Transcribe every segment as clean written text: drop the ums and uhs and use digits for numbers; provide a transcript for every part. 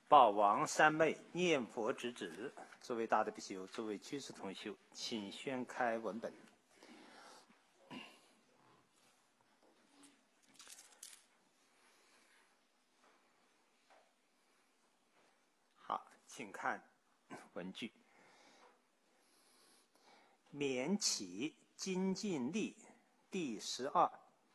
宝王三昧念佛直指，诸位大德比丘，诸位居士同修，请宣开文本。好，请看文句。免起精进力第12。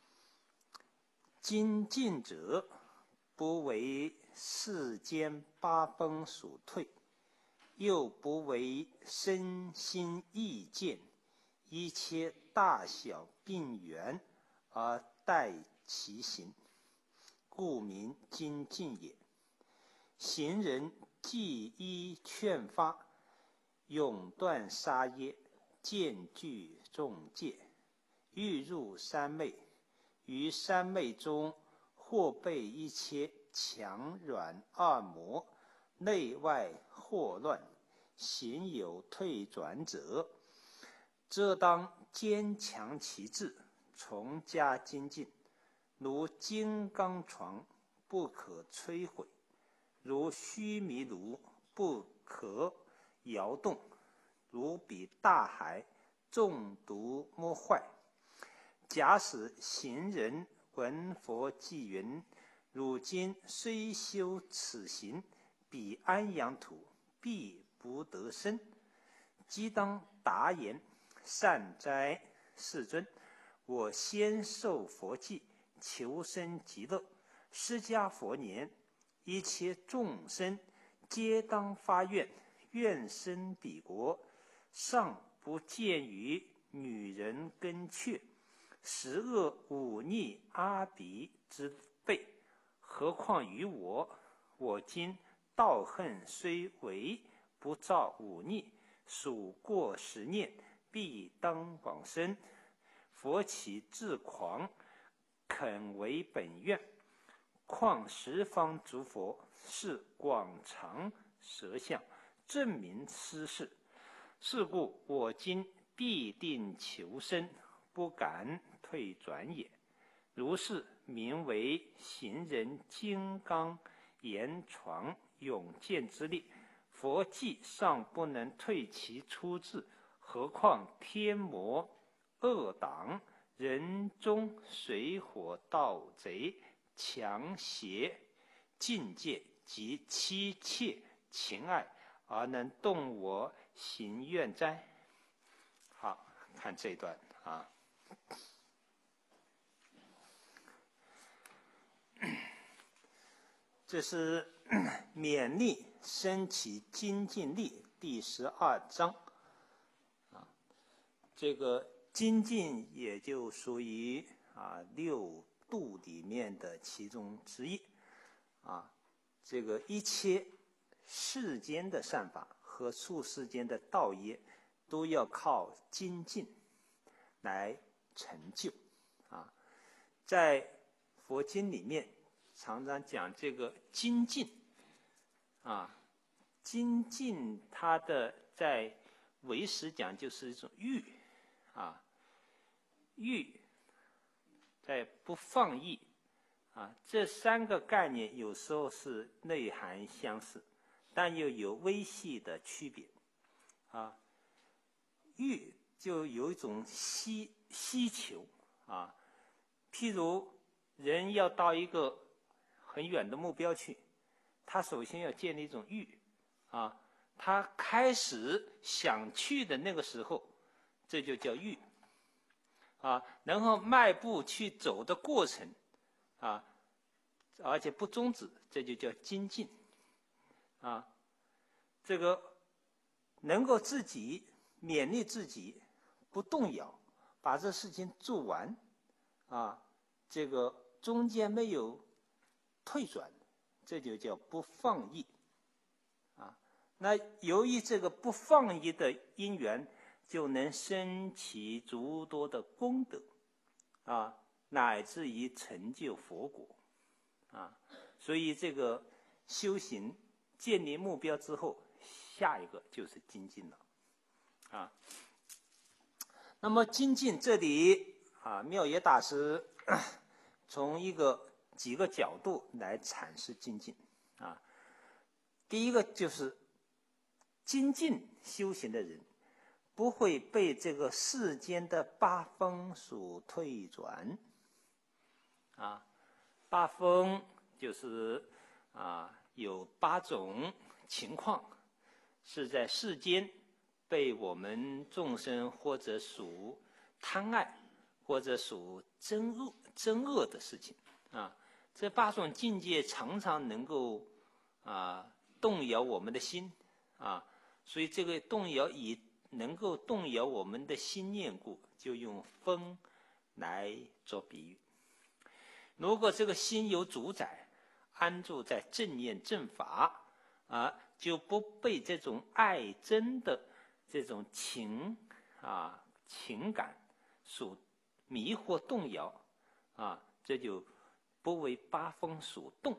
精进者，不为世间八风所退，又不为身心意见一切大小病源而待其行，故名精进也。行人既依劝发，永断杀业，渐具众戒，欲入三昧，于三昧中或被一切强软二魔内外惑乱，行有退转者，则当坚强其志，从加精进。如金刚床，不可摧毁；如须弥炉，不可摇动；如彼大海，中毒莫坏。假使行人闻佛偈云：汝今虽修此行，彼安阳土，必不得生。即当答言：善哉，世尊！我先受佛偈，求生极乐。释迦佛年，一切众生皆当发愿，愿生彼国。尚不见于女人根雀，十恶五逆阿鼻之辈，何况于我？我今道恨虽为，不造五逆，数过10念，必当往生。佛起自狂，肯为本愿，况十方诸佛是广长舌相，证明斯事。是故我今必定求生，不敢退转也。如是名为行人金刚言传永见之力。佛偈尚不能退其出自，何况天魔恶党、人中水火盗贼、强邪境界及妻妾情爱，而能动我行愿哉？好，看这一段啊。这是勉励升起精进力第12章啊。这个精进也就属于6度里面的其中之一啊。这个一切世间的善法和处世间的道业，都要靠精进来成就啊。在佛经里面常常讲这个精进啊，精进它的在唯识讲就是一种欲啊，欲在不放逸啊，这3个概念有时候是内涵相似，但又有微细的区别啊。欲就有一种希求啊，譬如人要到一个很远的目标去，他首先要建立一种欲啊，他开始想去的那个时候，这就叫欲啊，然后迈步去走的过程啊，而且不终止，这就叫精进啊。这个能够自己勉励自己不动摇，把这事情做完啊，这个中间没有退转，这就叫不放逸啊。那由于这个不放逸的因缘，就能生起诸多的功德啊，乃至于成就佛果啊。所以这个修行建立目标之后，下一个就是精进了啊。那么精进这里啊，妙业大师从几个角度来阐释精进啊。 第一个就是精进修行的人，不会被这个世间的八风所退转。八风就是有8种情况是在世间被我们众生或者属贪爱或者属憎恶的事情这8种境界常常能够动摇我们的心所以这个能够动摇我们的心念故，就用风来做比喻。如果这个心有主宰，安住在正念正法就不被这种爱憎的这种情感所迷惑动摇这就不为八风所动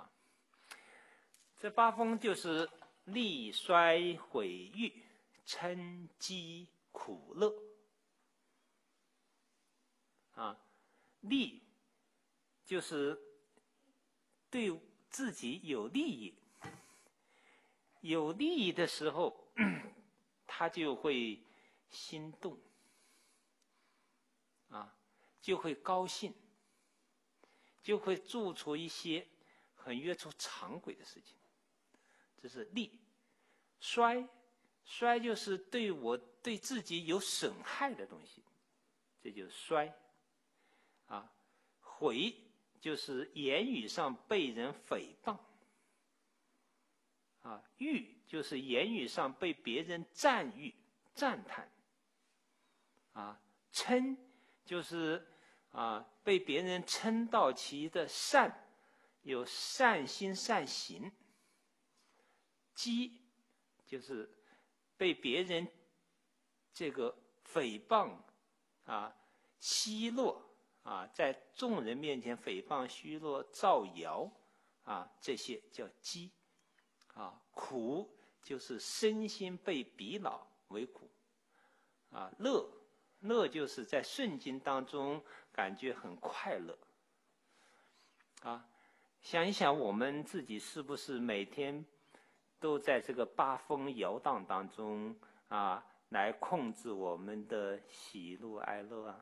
这8风就是利衰毁誉、嗔饥苦乐利就是对自己有利益，有利益的时候他就会心动就会高兴，就会做出一些很越出常轨的事情，这是利。衰就是对自己有损害的东西，这就是衰毁就是言语上被人诽谤誉就是言语上被别人赞誉赞叹嗔就是被别人称道其的善，有善心善行。讥就是被别人这个诽谤奚落在众人面前诽谤奚落造谣这些叫讥苦就是身心被逼恼为苦乐就是在顺境当中感觉很快乐想一想我们自己是不是每天都在这个八风摇荡当中来控制我们的喜怒哀乐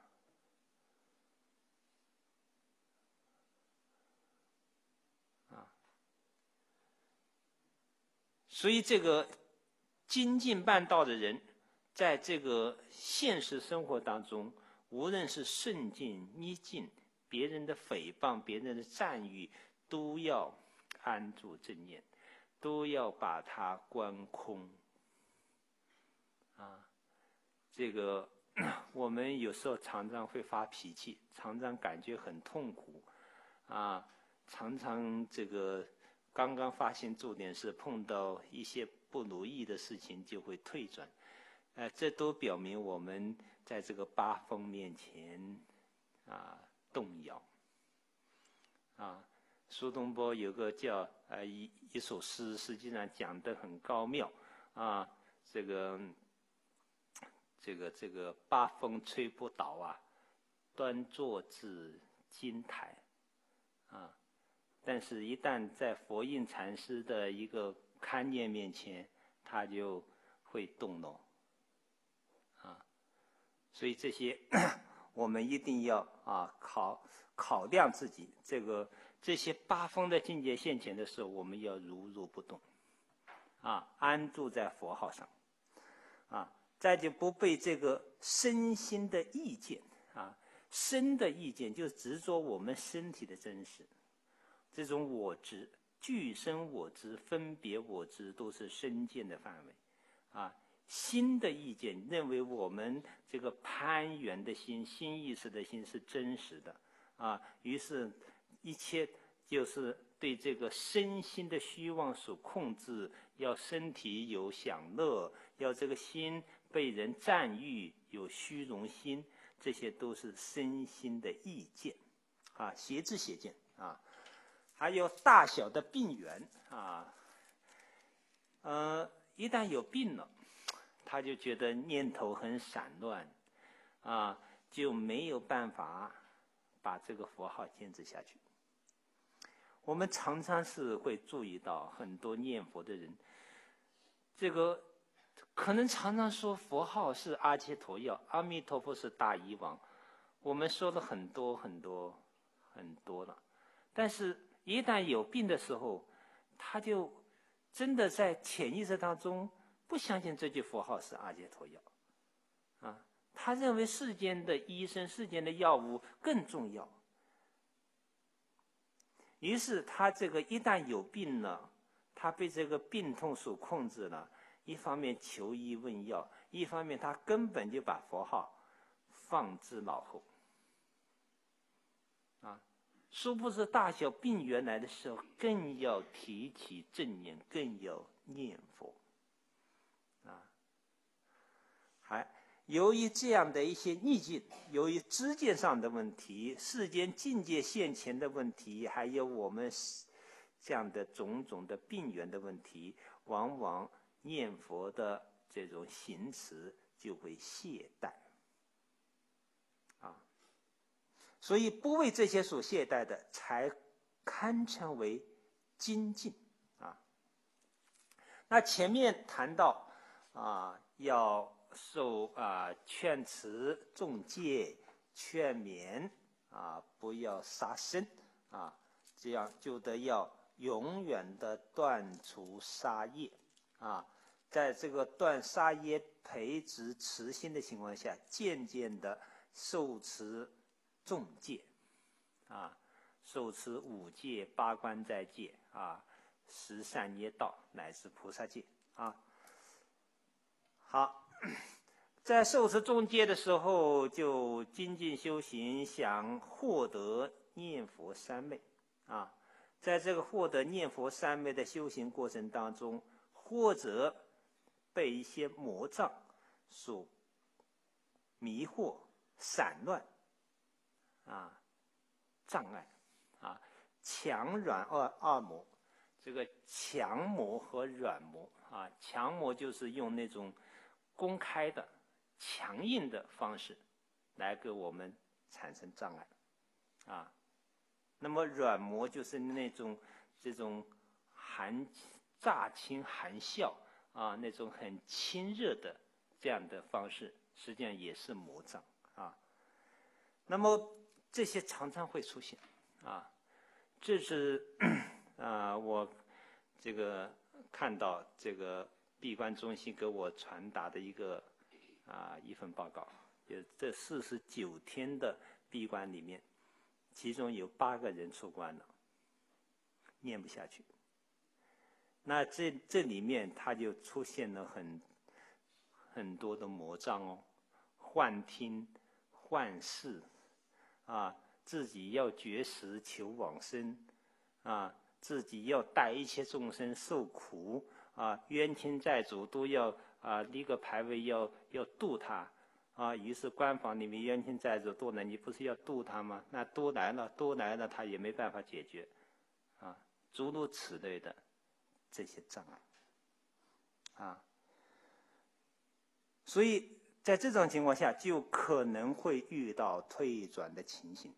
所以这个精进办道的人在这个现实生活当中，无论是顺境逆境，别人的诽谤别人的赞誉，都要安住正念，都要把它观空这个我们有时候常常会发脾气，常常感觉很痛苦常常这个刚刚发现重点是碰到一些不如意的事情就会退转这都表明我们在这个八风面前动摇苏东坡有个叫一首诗，实际上讲得很高妙这个八风吹不倒端坐至金台但是一旦在佛印禅师的一个勘念面前，他就会动摇所以这些我们一定要考量自己这些八风的境界现前的时候，我们要如不动安住在佛号上再就不被这个身心的意见身的意见就执着我们身体的真实，这种我执具身我执分别我执都是身见的范围心的意见认为我们这个攀缘的心心意识的心是真实的于是一切就是对这个身心的虚妄所控制，要身体有享乐，要这个心被人赞誉，有虚荣心，这些都是身心的意见邪知邪见还有大小的病源一旦有病了，他就觉得念头很散乱就没有办法把这个佛号坚持下去。 我们常常是会注意到很多念佛的人，这个可能常常说佛号是阿伽陀药，阿弥陀佛是大医王，我们说了很多很多很多了，但是一旦有病的时候，他就真的在潜意识当中不相信这句佛号是阿伽陀药，啊，他认为世间的医生、世间的药物更重要。于是他这个一旦有病了，他被这个病痛所控制了，一方面求医问药，一方面他根本就把佛号放之脑后。殊不知大小病源来的时候，更要提起正念，更要念佛。由于这样的一些逆境，由于知见上的问题、世间境界现前的问题，还有我们这样的种种的病源的问题，往往念佛的这种行持就会懈怠。所以不为这些所懈怠的，才堪称为精进。那前面谈到要受劝持众戒，劝勉不要杀生这样就得要永远的断除杀业在这个断杀业培植慈心的情况下，渐渐的受持众戒受持五戒、八关斋戒十善业道乃至菩萨戒好，在受持众戒的时候，就精进修行，想获得念佛三昧在这个获得念佛三昧的修行过程当中，或者被一些魔障所迷惑、散乱障碍强软二魔。这个强魔和软魔强魔就是用那种公开的强硬的方式来给我们产生障碍那么软魔就是那种这种乍亲含笑那种很亲热的这样的方式，实际上也是魔障那么这些常常会出现这是我这个看到这个闭关中心给我传达的一份报告，就这49天的闭关里面，其中有8个人出关了，念不下去。那这里面他就出现了很多的魔障幻听、幻视自己要绝食求往生自己要带一切众生受苦冤亲债主都要立个牌位要度他于是官房里面冤亲债主多了，你不是要度他吗？那多来了他也没办法解决诸如此类的这些障碍所以在这种情况下就可能会遇到退转的情形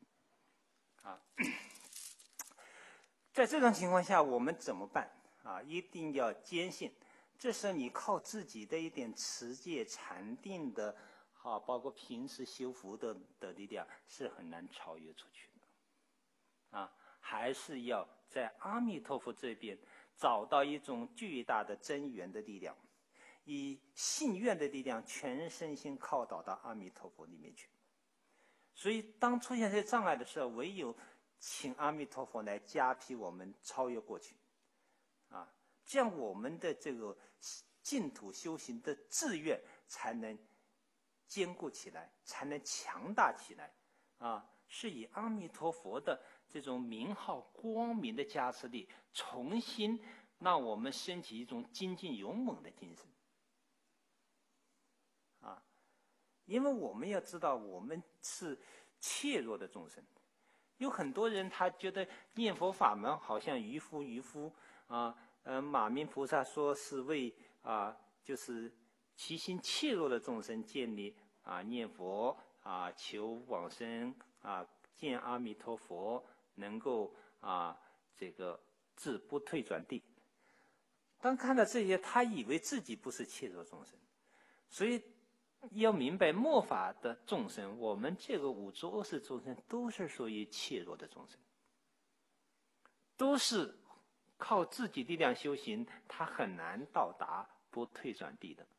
在这种情况下我们怎么办一定要坚信，这是你靠自己的一点持戒禅定的包括平时修福的力量是很难超越出去的还是要在阿弥陀佛这边找到一种巨大的真源的力量，以信愿的力量全身心靠倒到阿弥陀佛里面去。所以当出现这些障碍的时候，唯有请阿弥陀佛来加庇我们超越过去这样我们的这个净土修行的志愿才能坚固起来，才能强大起来是以阿弥陀佛的这种名号光明的加持力，重新让我们升起一种精进勇猛的精神因为我们要知道我们是怯弱的众生，有很多人他觉得念佛法门好像渔夫马明菩萨说是为就是其心怯弱的众生建立念佛求往生见阿弥陀佛，能够这个自不退转地。当看到这些，他以为自己不是怯弱众生，所以要明白末法的众生，我们这个五浊恶世众生都是属于怯弱的众生，都是靠自己力量修行，他很难到达不退转地的，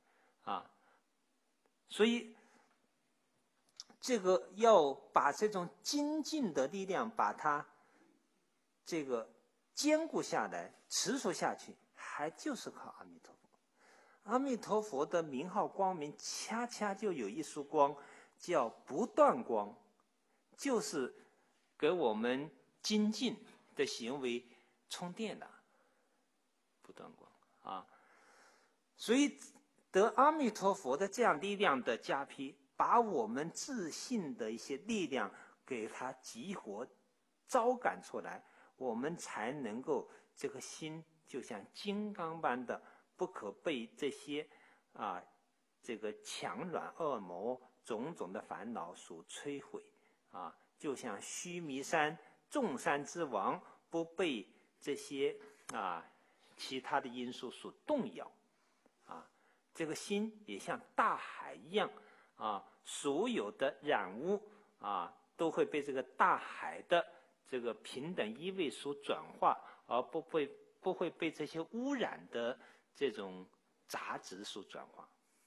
所以这个要把这种精进的力量，把它这个坚固下来，持续下去，还就是靠阿弥陀佛。阿弥陀佛的名号光明，恰恰就有一束光，叫不断光，就是给我们精进的行为充电的不断光所以得阿弥陀佛的这样力量的加披，把我们自信的一些力量给它激活、招感出来，我们才能够这个心就像金刚般的，不可被这些这个强软恶魔种种的烦恼所摧毁就像须弥山众山之王，不被这些其他的因素所动摇这个心也像大海一样所有的染污都会被这个大海的这个平等依位所转化，而不会被这些污染的这种杂质所转化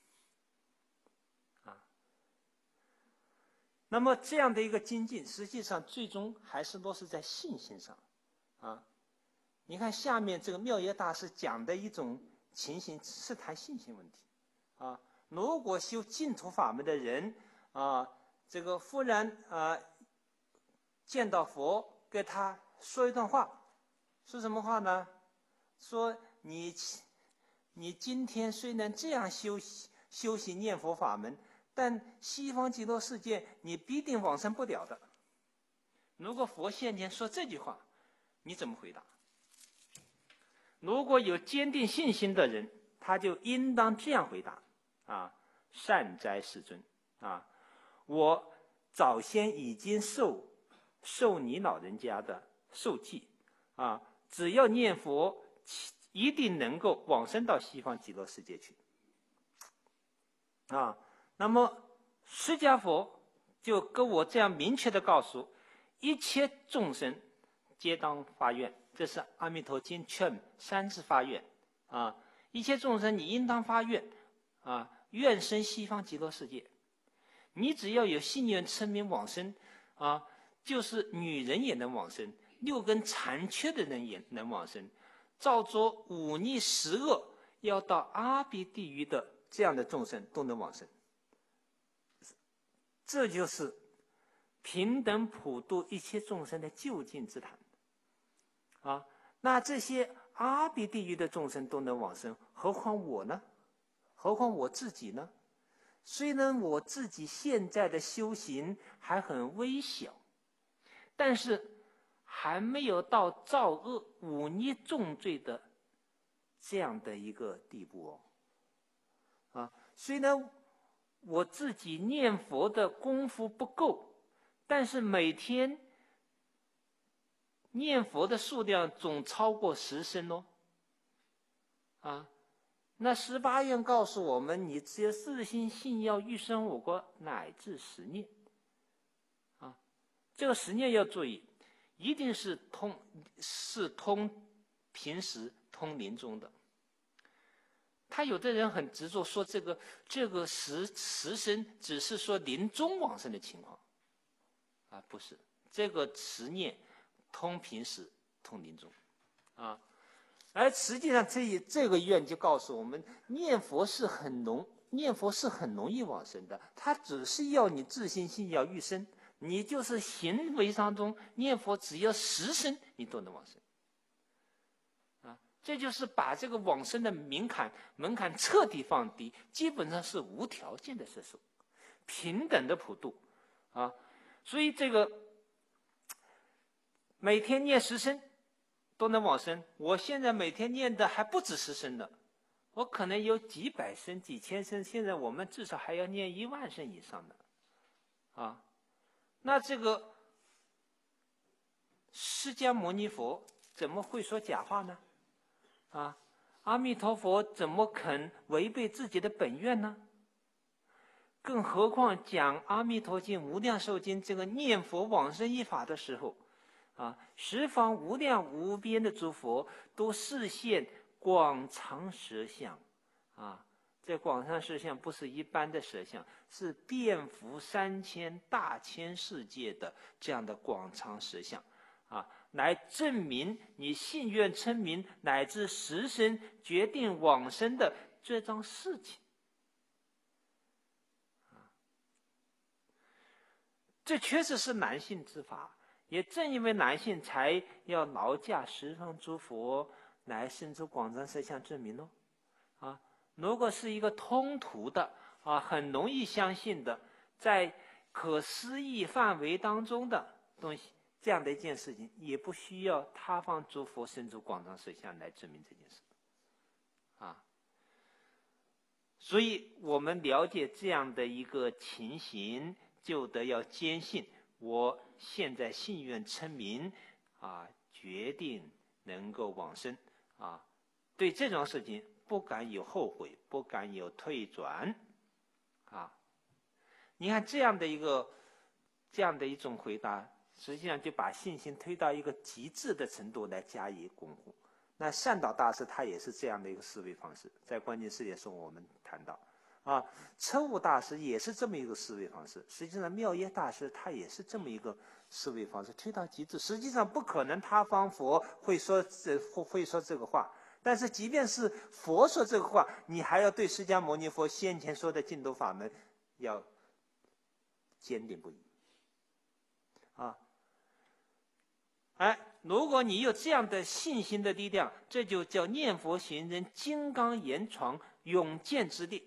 那么这样的一个精进，实际上最终还是落实在信心上你看下面这个妙业大师讲的一种情形是谈信心问题如果修净土法门的人这个忽然见到佛，给他说一段话，说什么话呢？说你今天虽然这样修行念佛法门，但西方极乐世界你必定往生不了的。如果佛现前说这句话，你怎么回答？如果有坚定信心的人，他就应当这样回答善哉世尊我早先已经受你老人家的受记只要念佛，一定能够往生到西方极乐世界去那么释迦佛就跟我这样明确的告诉，一切众生皆当发愿，这是阿弥陀经劝三次发愿一切众生你应当发愿愿生西方极乐世界。你只要有信愿称名往生就是女人也能往生，六根残缺的人也能往生，照着五逆十恶要到阿鼻地狱的这样的众生都能往生。这就是平等普度一切众生的究竟之谈那这些阿鼻地狱的众生都能往生，何况我呢？何况我自己呢？虽然我自己现在的修行还很微小，但是还没有到造恶忤逆重罪的这样的一个地步虽然我自己念佛的功夫不够，但是每天念佛的数量总超过10声那18愿告诉我们，你只有4心信要欲生我国，乃至10念这个10念要注意，一定是通平时通临终的。他有的人很执着说这个十声只是说临终往生的情况不是，这个10念通平时通临终而实际上这个愿就告诉我们，念佛是很容易往生的，它只是要你自信心要欲生，你就是行为当中念佛只要10声你都能往生这就是把这个往生的门槛彻底放低，基本上是无条件的摄受，平等的普度所以这个每天念10声都能往生。我现在每天念的还不止10声呢，我可能有几百声、几千声，现在我们至少还要念1万声以上的那这个释迦牟尼佛怎么会说假话呢？啊，阿弥陀佛怎么肯违背自己的本愿呢？更何况讲《阿弥陀经》《无量寿经》这个念佛往生一法的时候，十方无量无边的诸佛都示现广长舌相，这广长舌相不是一般的舌相，是遍伏3000大千世界的这样的广长舌相，来证明你信愿称名乃至实生决定往生的这桩事情。这确实是男性之法，也正因为男性才要劳驾十方诸佛来生出广长舌相证明哦。如果是一个通途的很容易相信的，在可思议范围当中的东西，这样的一件事情，也不需要他方诸佛生出广长舌相来证明这件事。所以我们了解这样的一个情形，就得要坚信，我现在信愿称名，决定能够往生，对这种事情不敢有后悔，不敢有退转，你看这样的一种回答，实际上就把信心推到一个极致的程度来加以巩固。那善导大师他也是这样的一个思维方式，在关键事业中我们谈到，车悟大师也是这么一个思维方式。实际上妙耶大师他也是这么一个思维方式，推到极致。实际上不可能他方佛会说这个话，但是即便是佛说这个话，你还要对释迦牟尼佛先前说的净土法门要坚定不移。如果你有这样的信心的力量，这就叫念佛行人金刚岩床永健之力，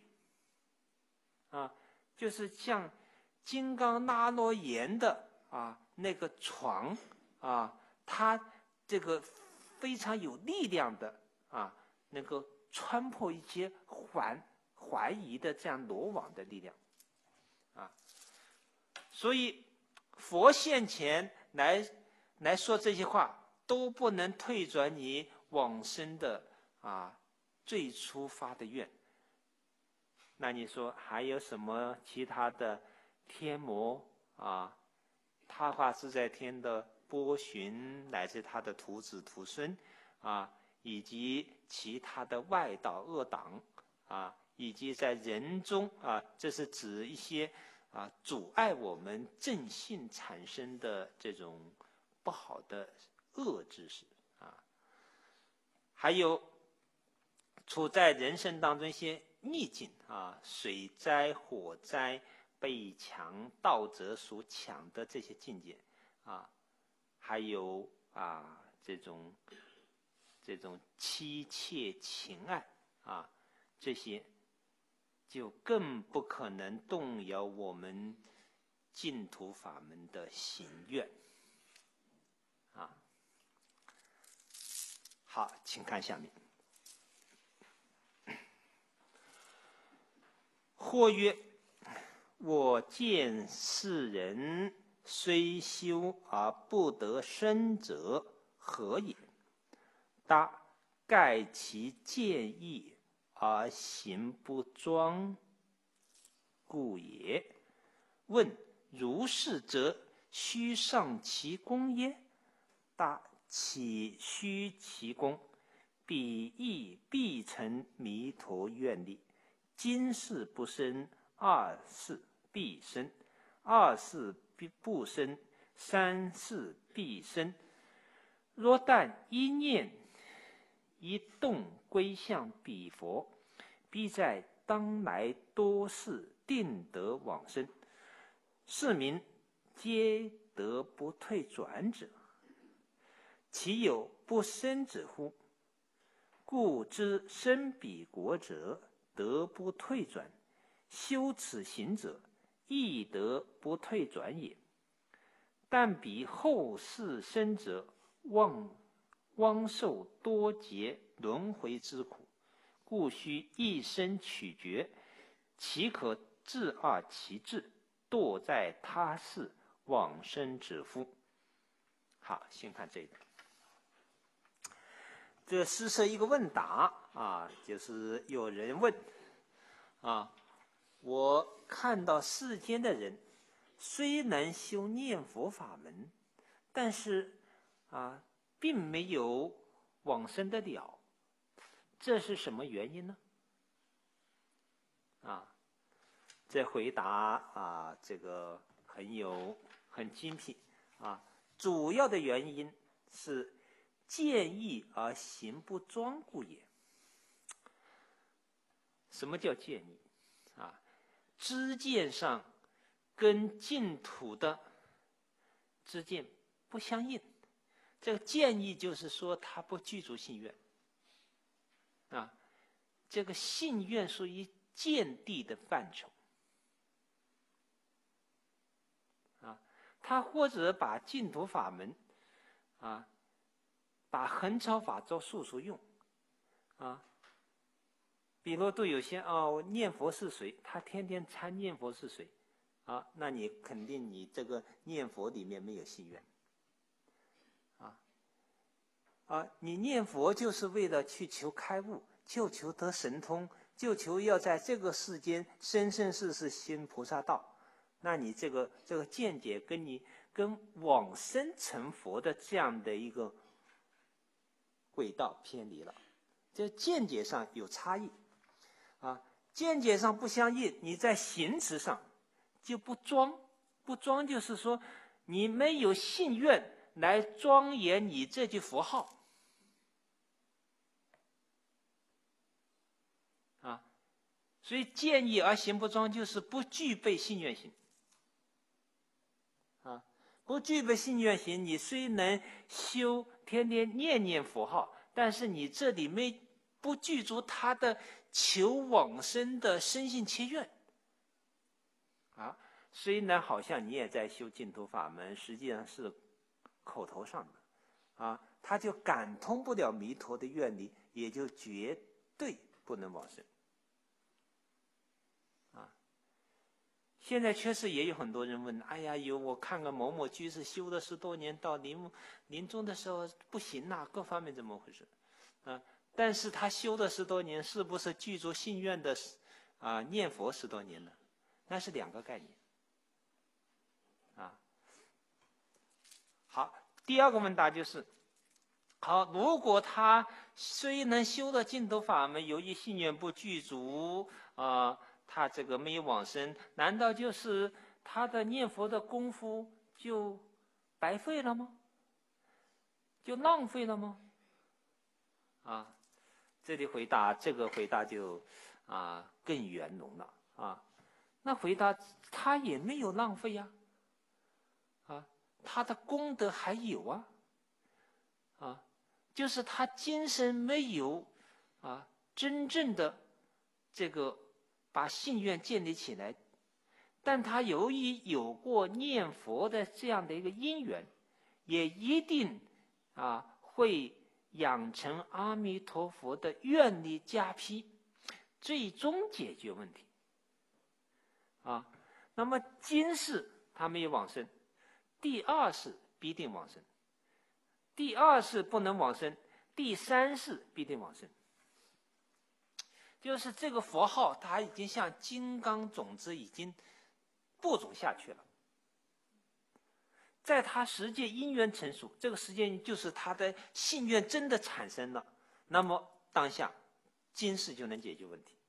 就是像金刚拉罗岩的那个床它这个非常有力量的能够穿破一些怀疑的这样罗网的力量所以佛现前来说这些话，都不能退转你往生的最初发的愿。那你说还有什么其他的天魔他化自在天的波旬，乃至他的徒子徒孙以及其他的外道恶党以及在人中这是指一些阻碍我们正信产生的这种不好的恶知识还有处在人生当中一些逆境水灾、火灾、被强盗者所抢的这些境界还有这种妻妾情爱这些就更不可能动摇我们净土法门的行愿好，请看下面。或曰：我见世人虽修而不得生者，何也？答：盖其见义而行不庄故也。问：如是则须上其功耶？答：岂须其功？彼亦必成弥陀愿力。今世不生，二世必生；二世不生，三世必生。若但一念一动归向彼佛，必在当来多世定得往生。是名皆得不退转者。其有不生者乎？故知生彼国者，得不退转；修此行者，亦得不退转也。但彼后世生者，枉受多劫轮回之苦，故须一生取决，岂可自二其志，堕在他世往生者乎？好，先看这一段。 这诗设一个问答啊，就是有人问啊，我看到世间的人虽能修念佛法门，但是啊，并没有往生得了，这是什么原因呢？啊，这回答啊，这个很精辟啊。主要的原因是见义而行不庄故也。什么叫见义？啊，知见上跟净土的知见不相应。这个见义就是说他不具足信愿啊，这个信愿属于见地的范畴啊，他或者把净土法门啊，把横超法做术数用啊，比如对有些念佛是谁，他天天参念佛是谁啊，那你肯定你这个念佛里面没有信愿你念佛就是为了去求开悟，就求得神通，就求要在这个世间生生世世行菩萨道。那你这个见解跟往生成佛的这样的一个轨道偏离了，这见解上有差异啊，见解上不相应，你在行持上就不庄，不庄就是说你没有信愿来庄严你这句佛号。所以见义而行不庄，就是不具备信愿行啊，不具备信愿行，你虽能修天天念佛号，但是你这里不具足他的求往生的深信切愿啊。虽然好像你也在修净土法门，实际上是口头上的啊，他就感通不了弥陀的愿力，也就绝对不能往生。现在确实也有很多人问，哎呀，我看个某某居士修了10多年，到临终的时候不行啊，各方面怎么回事啊？但是他修了10多年，是不是具足信愿的念佛10多年呢？那是2个概念啊。好，第2个问答就是，好，如果他虽能修了净土法门，由于信愿不具足他这个没有往生，难道就是他的念佛的功夫就白费了吗？就浪费了吗？这里这个回答就更圆融了那回答他也没有浪费呀他的功德还有就是他今生没有真正的这个把信愿建立起来，但他由于有过念佛的这样的一个因缘，也一定会养成阿弥陀佛的愿力加披，最终解决问题那么今世他没有往生，第2世必定往生，第2世不能往生，第3世必定往生。就是这个佛号它已经像金刚种子已经播种下去了，在他实际因缘成熟，这个时间就是他的信愿真的产生了，那么当下今世就能解决问题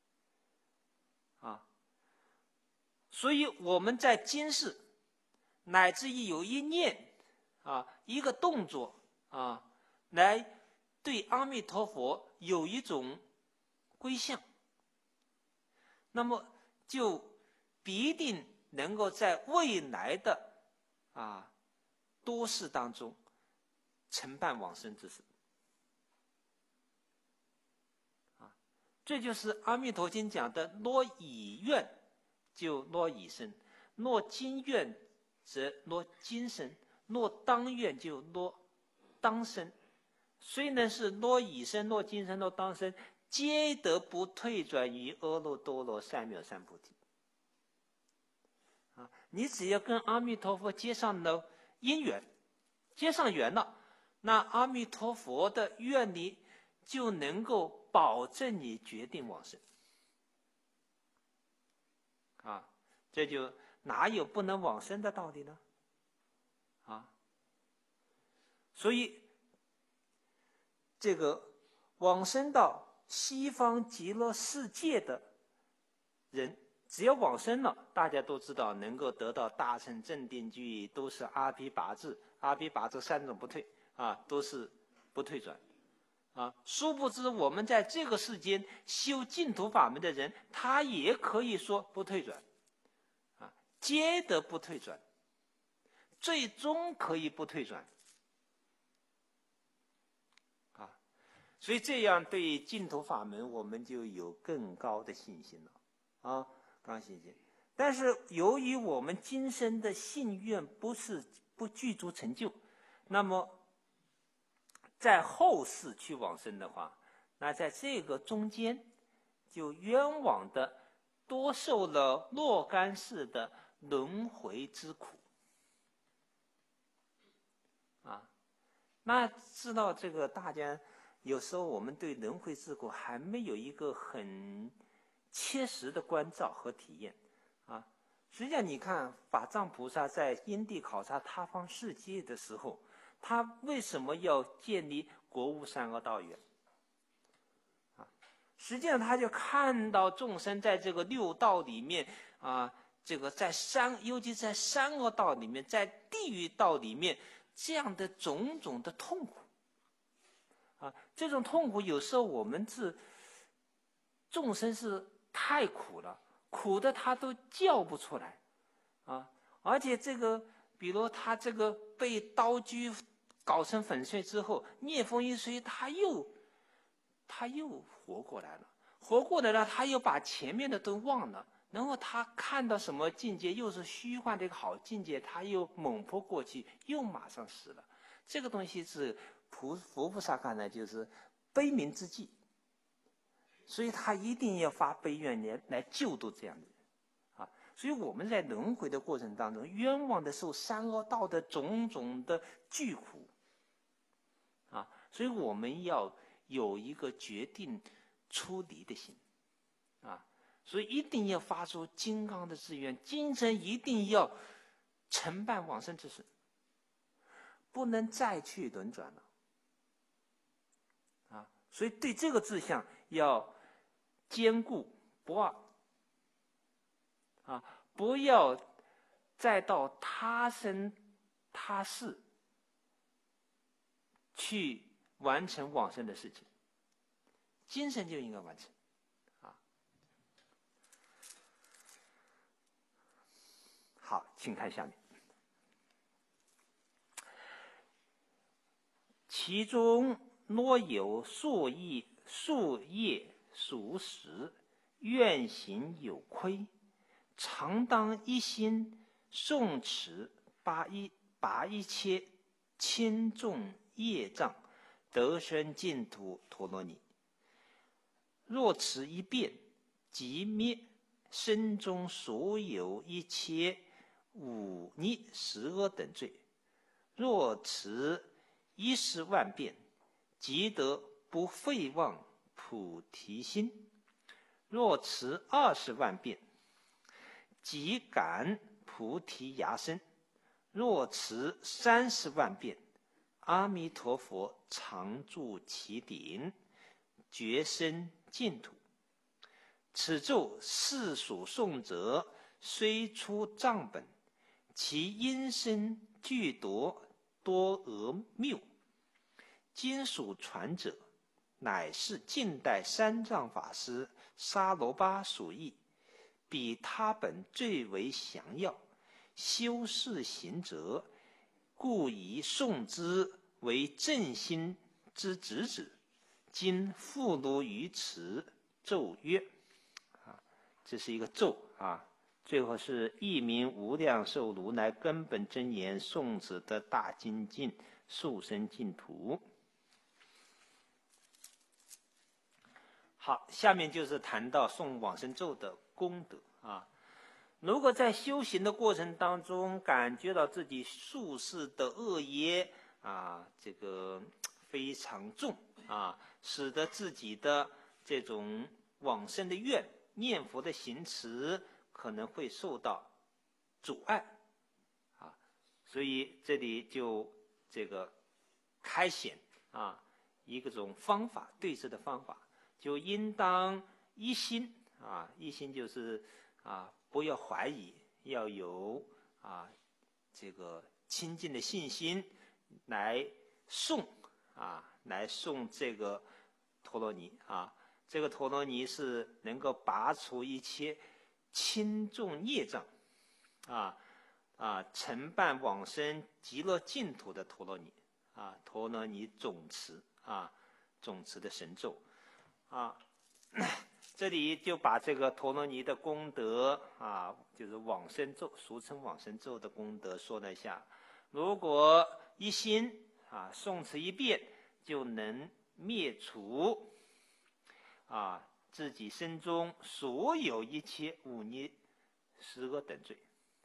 所以我们在今世乃至于有一念一个动作来对阿弥陀佛有一种归向，那么就必定能够在未来的多世当中承办往生之事这就是阿弥陀经讲的若以愿就若以生，若今愿则若今生，若当愿就若当生。虽然是若以生、若今生、若当生，皆得不退转于阿耨多罗三藐三菩提你只要跟阿弥陀佛结上了因缘，结上缘了， 那阿弥陀佛的愿力就能够保证你决定往生。这就哪有不能往生的道理呢？所以这个往生到西方极乐世界的人，只要往生了，大家都知道能够得到大乘正定具，都是阿毗跋致，阿毗跋致三种不退都是不退转殊不知我们在这个世间修净土法门的人，他也可以说不退转皆得不退转，最终可以不退转所以这样对净土法门我们就有更高的信心了高信心。但是由于我们今生的信愿不具足成就，那么在后世去往生的话，那在这个中间就冤枉的多受了若干世的轮回之苦那知道这个大家有时候我们对轮回之苦还没有一个很切实的关照和体验实际上你看法藏菩萨在因地考察他方世界的时候，他为什么要建立国务三恶道园实际上他就看到众生在这个六道里面这个尤其在三恶道里面，在地狱道里面这样的种种的痛苦这种痛苦有时候我们众生是太苦了，苦的他都叫不出来而且这个比如他这个被刀锯搞成粉碎之后，孽风一吹，他又活过来了，他又把前面的都忘了，然后他看到什么境界又是虚幻的一个好境界，他又猛扑过去，又马上死了。这个东西是佛菩萨看来就是悲悯之际，所以他一定要发悲愿来救度这样的人所以我们在轮回的过程当中，冤枉的受三恶道的种种的巨苦所以我们要有一个决定出离的心所以一定要发出金刚的志愿，今生一定要承办往生之事，不能再去轮转了所以对这个志向要坚固不二不要再到他生他世去完成往生的事情，今生就应该完成好，请看下面。其中若有数业属实，愿行有亏，常当一心诵持拔一切轻重业障，得生净土陀罗尼。若持一遍，即灭身中所有一切忤逆十恶等罪；若持10万遍，即得不废忘菩提心；若持20万遍，即感菩提芽生；若持30万遍，阿弥陀佛常住其顶，觉生净土。此咒世所诵者，虽出藏本，其音声具多讹谬。今属传者，乃是近代三藏法师沙罗巴所译，比他本最为详要，修饰行者，故以诵之为正心之直指。今附录于此咒曰这是一个咒最后是一名无量寿如来根本真言诵持的大精进，速生净土。好，下面就是谈到诵往生咒的功德如果在修行的过程当中感觉到自己宿世的恶业这个非常重使得自己的这种往生的愿、念佛的行持可能会受到阻碍所以这里就这个开显一种方法，对治的方法，就应当一心一心就是不要怀疑，要有这个亲近的信心来诵这个陀罗尼这个陀罗尼是能够拔除一切轻重业障承办往生极乐净土的陀罗尼陀罗尼总持总持的神咒这里就把这个陀罗尼的功德就是往生咒，俗称往生咒的功德说了一下。如果一心诵持一遍，就能灭除自己身中所有一切忤逆十恶等罪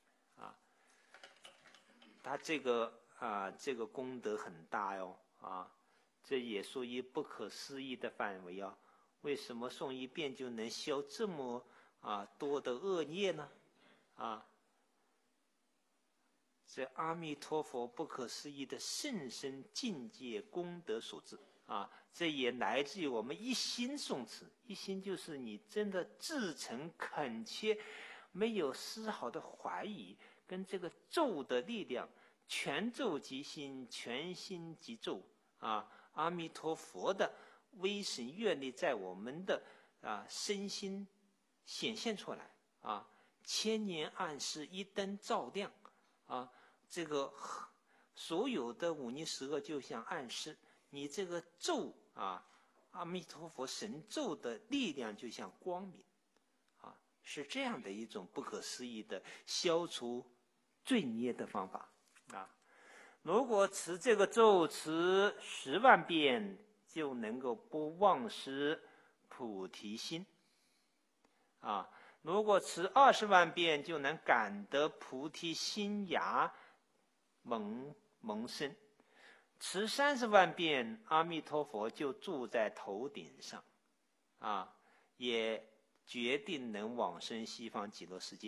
他这个功德很大哟这也属于不可思议的范围为什么诵一遍就能消这么多的恶业呢这阿弥陀佛不可思议的甚深境界功德所致这也来自于我们一心诵持，一心就是你真的至诚恳切，没有丝毫的怀疑，跟这个咒的力量，全咒即心，全心即咒阿弥陀佛的威神愿力在我们的身心显现出来千年暗示一灯照亮这个所有的忤逆十恶就像暗示你这个咒阿弥陀佛神咒的力量就像光明是这样的一种不可思议的消除罪孽的方法如果持这个咒持10万遍，就能够不忘失菩提心如果持20万遍，就能感得菩提心芽萌生。持30万遍，阿弥陀佛就住在头顶上也决定能往生西方极乐世界。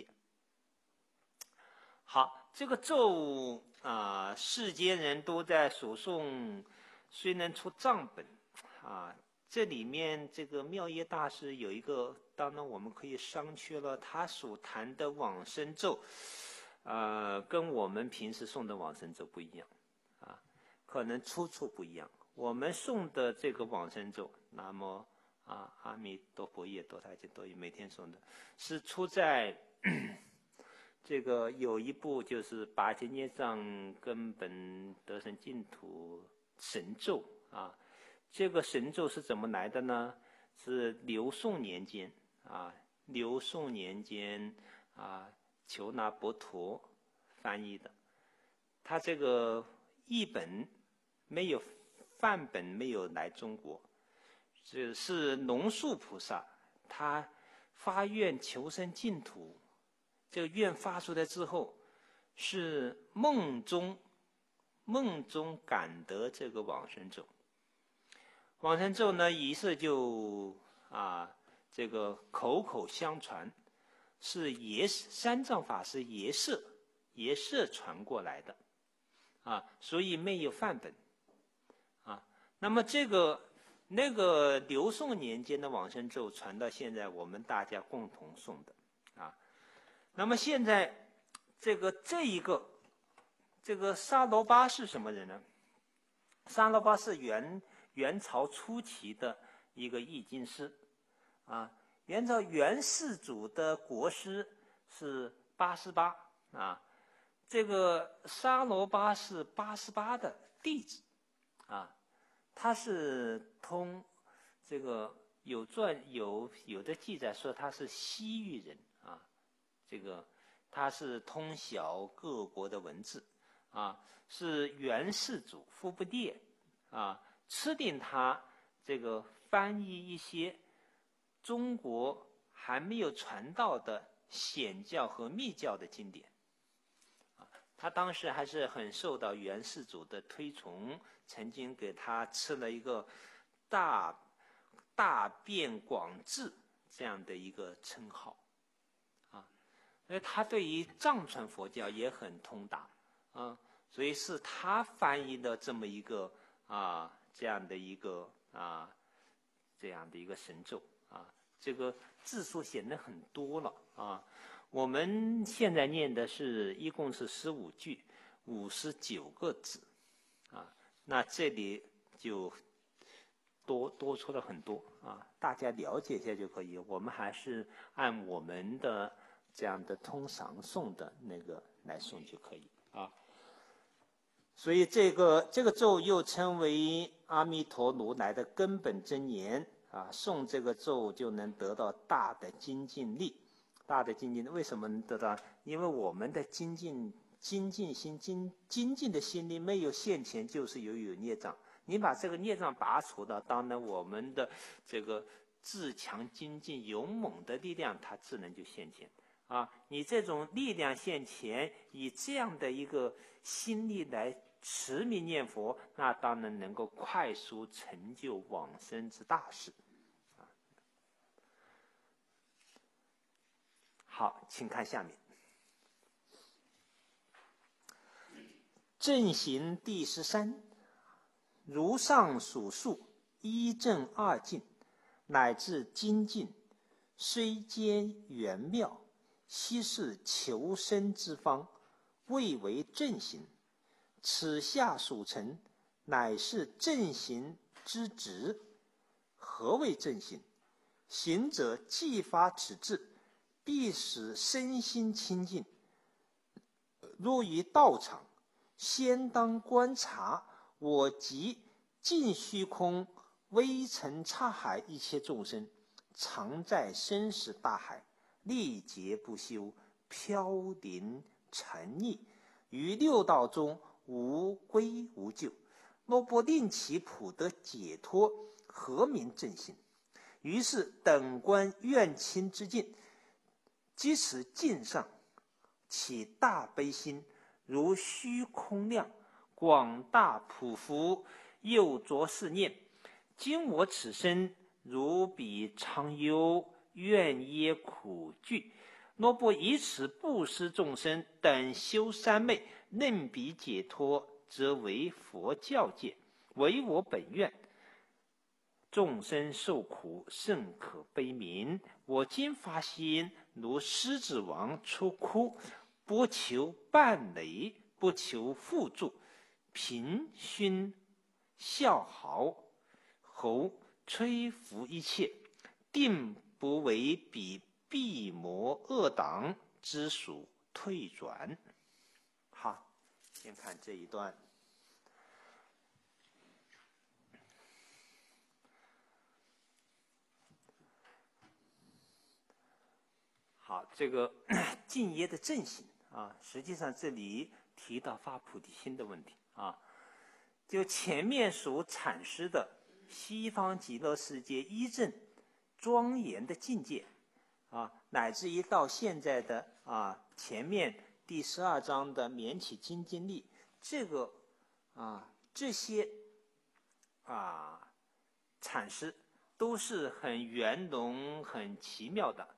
好，这个咒世间人都在所诵，虽能出藏本这里面这个妙业大师有一个，当然我们可以商榷了，他所谈的往生咒跟我们平时诵的往生咒不一样可能出处不一样。我们诵的这个往生咒，南无阿弥陀佛耶多他经多语，每天诵的是出在这个有一部就是八劫孽障根本得生净土神咒这个神咒是怎么来的呢？是刘宋年间刘宋年间求那博陀翻译的。他这个译本没有范本没有来中国，这是龙树菩萨他发愿求生净土，这个愿发出来之后，是梦中感得这个往生咒。往生咒呢，仪式就这个口口相传，是三藏法师耶舍传过来的所以没有范本那么那个刘宋年间的往生咒传到现在，我们大家共同诵的那么现在这个沙罗巴是什么人呢？沙罗巴是元朝初期的一个译经师元朝元世祖的国师是88这个沙罗巴是88的弟子他是通这个有的记载说他是西域人这个他是通晓各国的文字是元世祖忽必烈敕令他这个翻译一些中国还没有传到的显教和密教的经典他当时还是很受到元世祖的推崇，曾经给他赐了一个大辩广智这样的一个称号，因为他对于藏传佛教也很通达，所以是他翻译的这么一个这样的一个神咒这个字数显得很多了我们现在念的一共是15句，59个字那这里就多出了很多大家了解一下就可以。我们还是按我们的这样的通常诵的那个来诵就可以所以这个咒又称为阿弥陀如来的根本真言诵这个咒就能得到大的精进力。大的精进为什么能得到？因为我们的精进的心力没有现前，就是有孽障。你把这个孽障拔除了，当然我们的这个自强精进勇猛的力量，它自然就现前你这种力量现前，以这样的一个心力来持名念佛，那当然能够快速成就往生之大事好，请看下面。正行第13，如上所述，一正二进，乃至精进，虽兼圆妙，悉是求生之方，谓为正行。此下所成，乃是正行之职。何谓正行？行者既发此志，必使身心清净。若于道场，先当观察我即尽虚空微尘刹海一切众生，常在生死大海，历劫不休，飘零沉溺，于六道中无归无救。若不令其普得解脱，何名正行？于是等观愿亲之境，即此境上起大悲心，如虚空量，广大普福，又着是念：今我此身如彼常忧，愿耶苦惧。若不以此布施众生，等修三昧，任彼解脱，则为佛教界，为我本愿。众生受苦，甚可悲悯。我今发心，如狮子王出窟，不求伴累，不求互助，平熏笑豪侯吹拂一切，定不为彼避魔恶党之属退转。好，先看这一段。好，这个净业的正行实际上这里提到发菩提心的问题就前面所阐释的西方极乐世界一正庄严的境界乃至于到现在的前面第12章的免起精进力，这些阐释都是很圆融、很奇妙的。